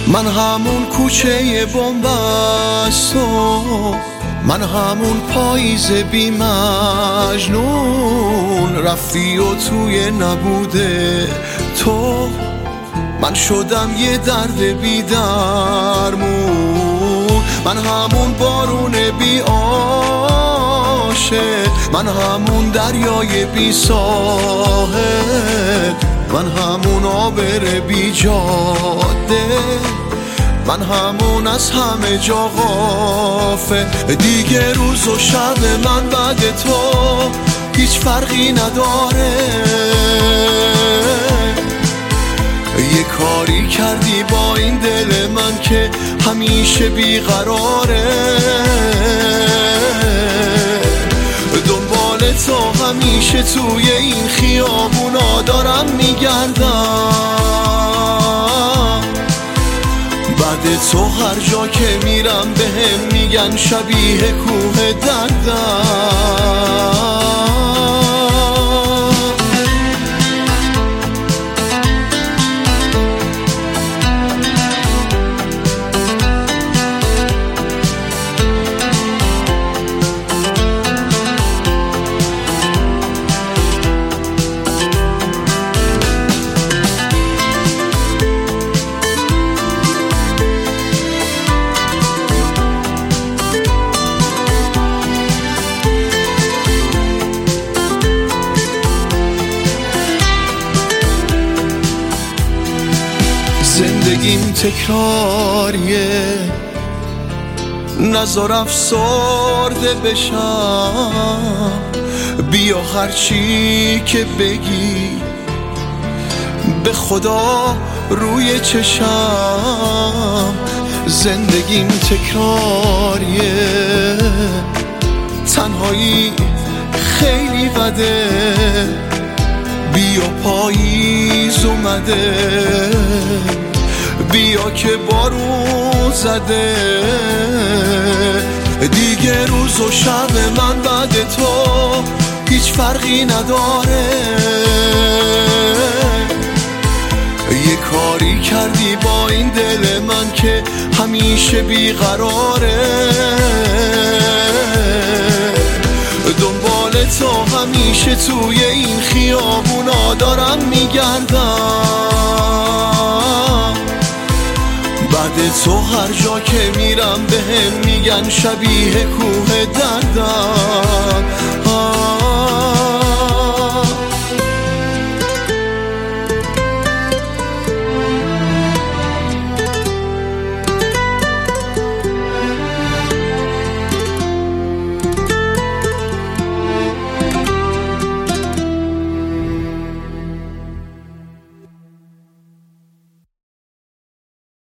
من همون کوچه بنبست و من همون پاییز بی مجنون، رفتی و توی نبوده تو من شدم یه درد بی درمون. من همون بارون بی آشه، من همون دریای بی ساحل، من همون آبر بی جاده، من همون از همه جا غافل. دیگه روز و شب من بعد تو هیچ فرقی نداره. یه کاری کردی با این دل من که همیشه بیقراره. دنبال تو همیشه توی این خیابونا دارم میگردم. بعد تو هر جا که میرم بهم میگن شبیه کوه دردم. زندگیم تکراریه، نذار افسرده بشم. بیا هرچی که بگی به خدا روی چشم. زندگیم تکراریه، تنهایی خیلی بده. بیا پاییز اومده، بیا که بارون زده. دیگه روز و شب من بعد تو هیچ فرقی نداره. یه کاری کردی با این دل من که همیشه بیقراره. دنبال تو همیشه توی این خیابونا دارم میگردم. بعد تو هر جا که میرم بهم میگن شبیه کوه دردم.